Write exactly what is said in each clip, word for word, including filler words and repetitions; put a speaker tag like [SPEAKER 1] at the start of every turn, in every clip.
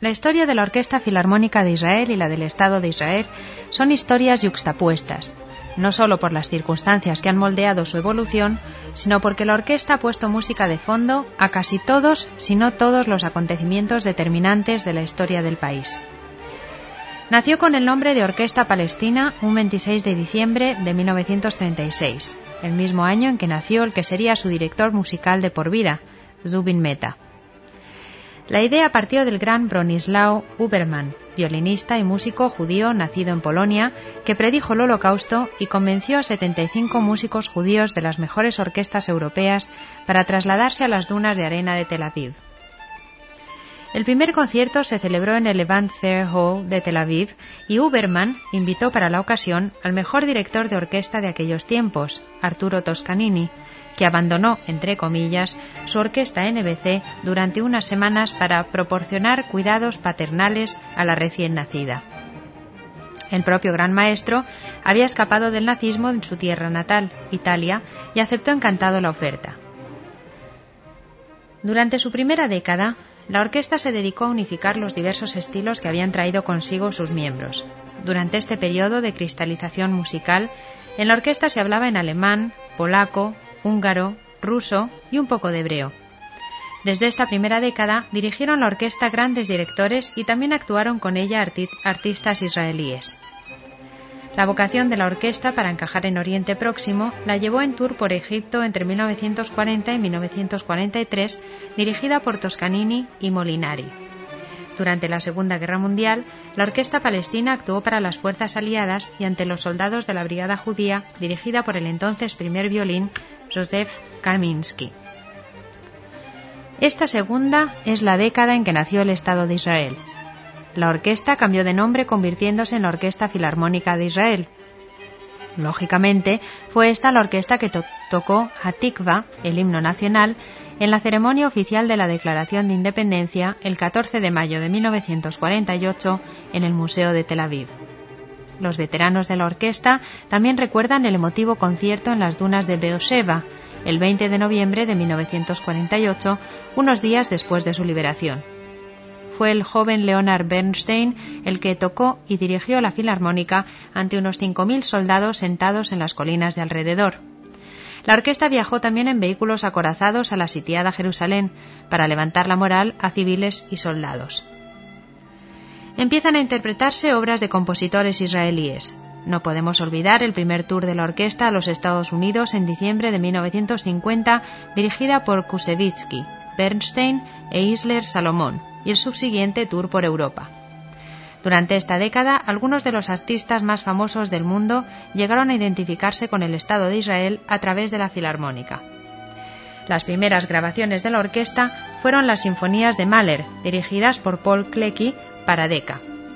[SPEAKER 1] La historia de la Orquesta Filarmónica de Israel y la del Estado de Israel son historias yuxtapuestas, no solo por las circunstancias que han moldeado su evolución, sino porque la orquesta ha puesto música de fondo a casi todos, si no todos, los acontecimientos determinantes de la historia del país. Nació con el nombre de Orquesta Palestina un veintiséis de diciembre de mil novecientos treinta y seis, el mismo año en que nació el que sería su director musical de por vida, Zubin Mehta. La idea partió del gran Bronislaw Huberman, violinista y músico judío nacido en Polonia, que predijo el Holocausto y convenció a setenta y cinco músicos judíos de las mejores orquestas europeas para trasladarse a las dunas de arena de Tel Aviv. El primer concierto se celebró en el Levant Fair Hall de Tel Aviv y Huberman invitó para la ocasión al mejor director de orquesta de aquellos tiempos, Arturo Toscanini, que abandonó, entre comillas, su orquesta N B C durante unas semanas para proporcionar cuidados paternales a la recién nacida. El propio gran maestro había escapado del nazismo en su tierra natal, Italia, y aceptó encantado la oferta. Durante su primera década, la orquesta se dedicó a unificar los diversos estilos que habían traído consigo sus miembros. Durante este periodo de cristalización musical, en la orquesta se hablaba en alemán, polaco, húngaro, ruso y un poco de hebreo. Desde esta primera década dirigieron la orquesta grandes directores y también actuaron con ella arti- artistas israelíes. La vocación de la orquesta para encajar en Oriente Próximo la llevó en tour por Egipto entre mil novecientos cuarenta y mil novecientos cuarenta y tres, dirigida por Toscanini y Molinari. Durante la Segunda Guerra Mundial, la orquesta palestina actuó para las fuerzas aliadas y ante los soldados de la Brigada Judía, dirigida por el entonces primer violín Joseph Kaminsky. Esta segunda es la década en que nació el Estado de Israel. La orquesta cambió de nombre convirtiéndose en la Orquesta Filarmónica de Israel. Lógicamente, fue esta la orquesta que to- tocó Hatikva, el himno nacional, en la ceremonia oficial de la Declaración de Independencia el catorce de mayo de mil novecientos cuarenta y ocho en el Museo de Tel Aviv. Los veteranos de la orquesta también recuerdan el emotivo concierto en las dunas de Beersheba, el veinte de noviembre de mil novecientos cuarenta y ocho, unos días después de su liberación. Fue el joven Leonard Bernstein el que tocó y dirigió la filarmónica ante unos cinco mil soldados sentados en las colinas de alrededor. La orquesta viajó también en vehículos acorazados a la sitiada Jerusalén para levantar la moral a civiles y soldados. Empiezan a interpretarse obras de compositores israelíes. No podemos olvidar el primer tour de la orquesta a los Estados Unidos en diciembre de mil novecientos cincuenta, dirigida por Kusevitsky, Bernstein e Isler Salomón, y el subsiguiente tour por Europa. Durante esta década, algunos de los artistas más famosos del mundo llegaron a identificarse con el Estado de Israel a través de la filarmónica. Las primeras grabaciones de la orquesta fueron las sinfonías de Mahler, dirigidas por Paul Klecki para Decca.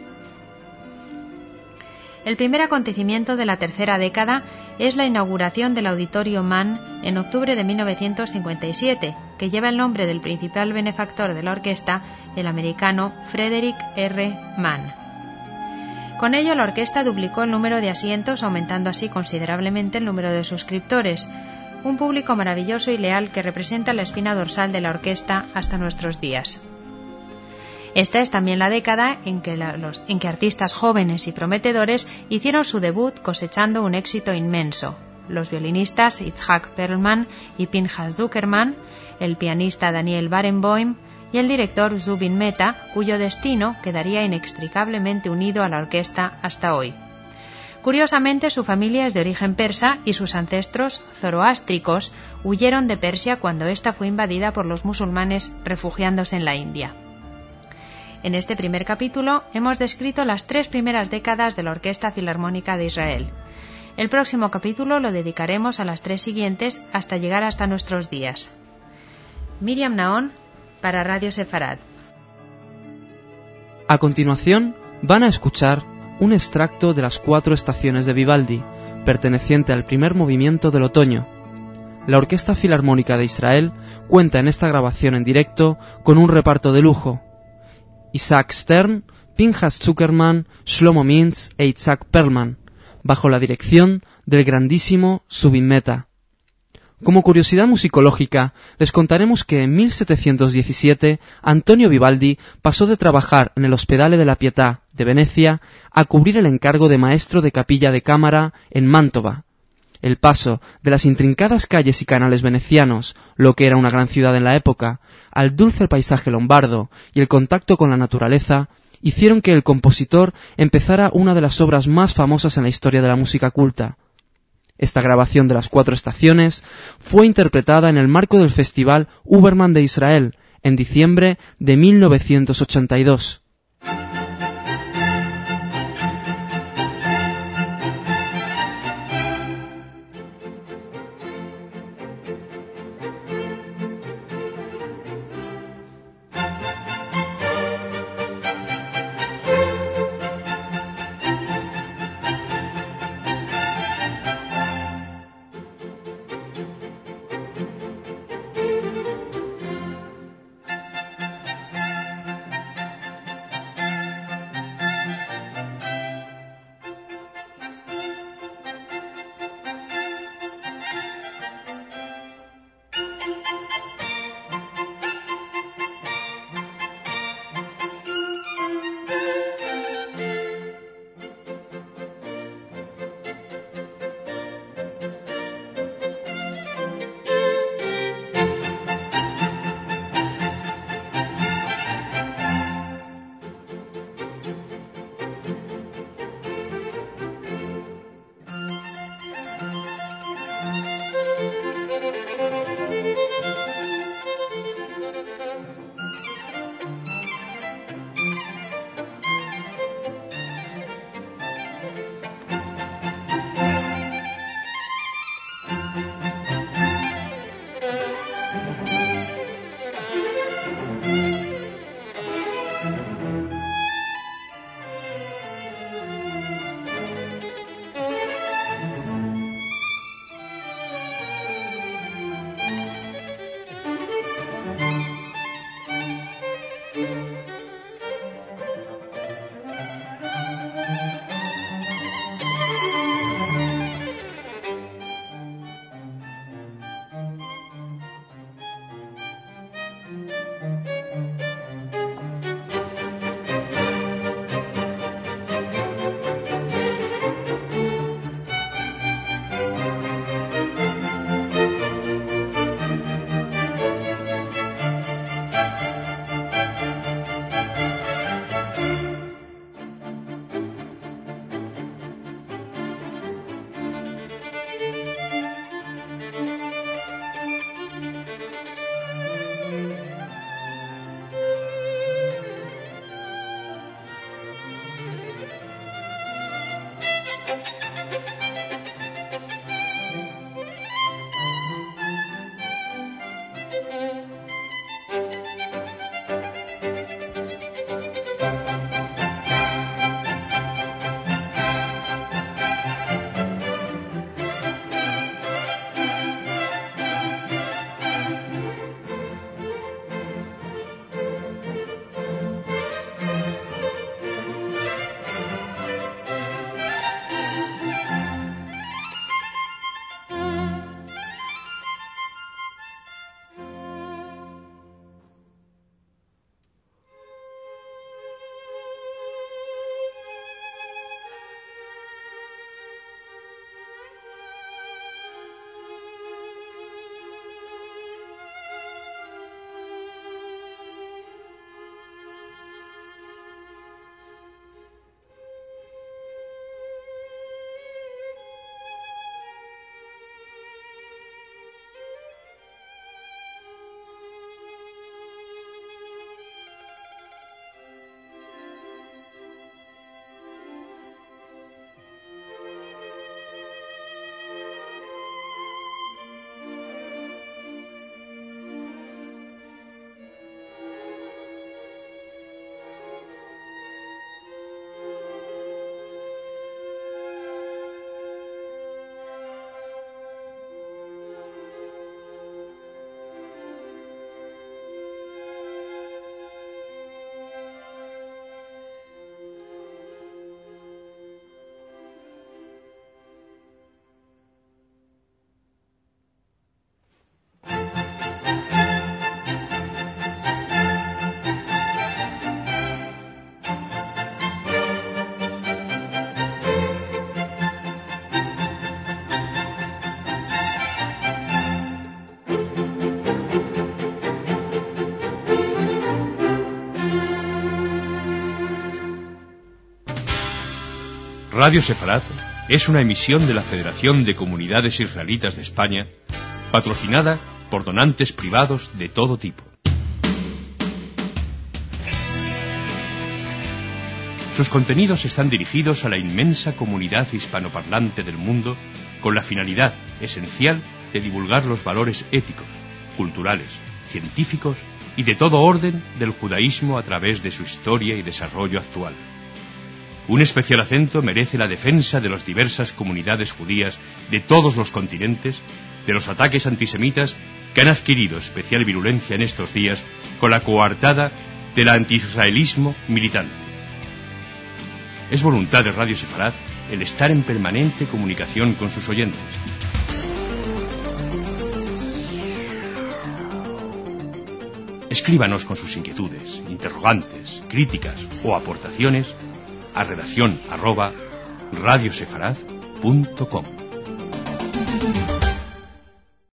[SPEAKER 1] El primer acontecimiento de la tercera década es la inauguración del Auditorio Mann en octubre de mil novecientos cincuenta y siete, que lleva el nombre del principal benefactor de la orquesta, el americano Frederick R. Mann. Con ello, la orquesta duplicó el número de asientos, aumentando así considerablemente el número de suscriptores, un público maravilloso y leal que representa la espina dorsal de la orquesta hasta nuestros días. Esta es también la década en que, la, los, en que artistas jóvenes y prometedores hicieron su debut cosechando un éxito inmenso. Los violinistas Itzhak Perlman y Pinchas Zuckerman, el pianista Daniel Barenboim y el director Zubin Mehta, cuyo destino quedaría inextricablemente unido a la orquesta hasta hoy. Curiosamente, su familia es de origen persa y sus ancestros zoroástricos huyeron de Persia cuando ésta fue invadida por los musulmanes refugiándose en la India. En este primer capítulo hemos descrito las tres primeras décadas de la Orquesta Filarmónica de Israel. El próximo capítulo lo dedicaremos a las tres siguientes hasta llegar hasta nuestros días. Miriam Naón para Radio Sefarad.
[SPEAKER 2] A continuación van a escuchar un extracto de las cuatro estaciones de Vivaldi, perteneciente al primer movimiento del otoño. La Orquesta Filarmónica de Israel cuenta en esta grabación en directo con un reparto de lujo: Isaac Stern, Pinchas Zuckerman, Shlomo Mintz e Itzhak Perlman, bajo la dirección del grandísimo Zubin Mehta. Como curiosidad musicológica, les contaremos que en mil setecientos diecisiete Antonio Vivaldi pasó de trabajar en el Ospedale della Pietà de Venecia a cubrir el encargo de maestro de capilla de cámara en Mantova. El paso de las intrincadas calles y canales venecianos, lo que era una gran ciudad en la época, al dulce paisaje lombardo y el contacto con la naturaleza, hicieron que el compositor empezara una de las obras más famosas en la historia de la música culta. Esta grabación de las cuatro estaciones fue interpretada en el marco del Festival Uberman de Israel en diciembre de mil novecientos ochenta y dos.
[SPEAKER 3] Radio Sefarad es una emisión de la Federación de Comunidades Israelitas de España, patrocinada por donantes privados de todo tipo. Sus contenidos están dirigidos a la inmensa comunidad hispanoparlante del mundo con la finalidad esencial de divulgar los valores éticos, culturales, científicos y de todo orden del judaísmo a través de su historia y desarrollo actual. Un especial acento merece la defensa de las diversas comunidades judías de todos los continentes de los ataques antisemitas que han adquirido especial virulencia en estos días con la coartada del antiisraelismo militante. Es voluntad de Radio Sefarad el estar en permanente comunicación con sus oyentes. Escríbanos con sus inquietudes, interrogantes, críticas o aportaciones a redacción arroba radiosefarad punto com.